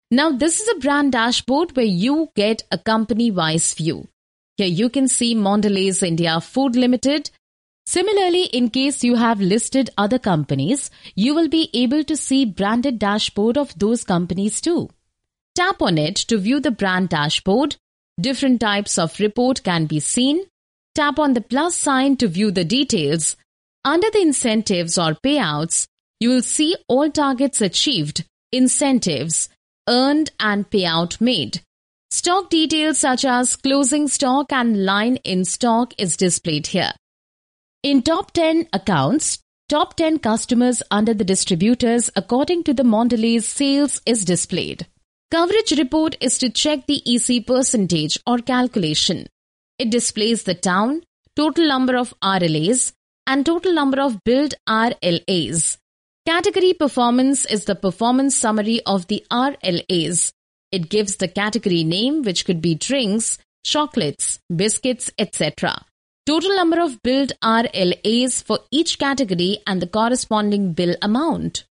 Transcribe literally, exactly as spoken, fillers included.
Now, this is a brand dashboard where you get a company-wise view. Here you can see Mondelez India Food Limited. Similarly, in case you have listed other companies, you will be able to see branded dashboard of those companies too. Tap on it to view the brand dashboard. Different types of report can be seen. Tap on the plus sign to view the details. Under the incentives or payouts, you will see all targets achieved, incentives, earned and payout made. Stock details such as closing stock and line in stock is displayed here. In top ten accounts, top ten customers under the distributors according to the Mondelez sales is displayed. Coverage report is to check the E C percentage or calculation. It displays the town, total number of R L As, and total number of billed R L As. Category performance is the performance summary of the R L As. It gives the category name, which could be drinks, chocolates, biscuits, et cetera. Total number of billed R L As for each category and the corresponding bill amount.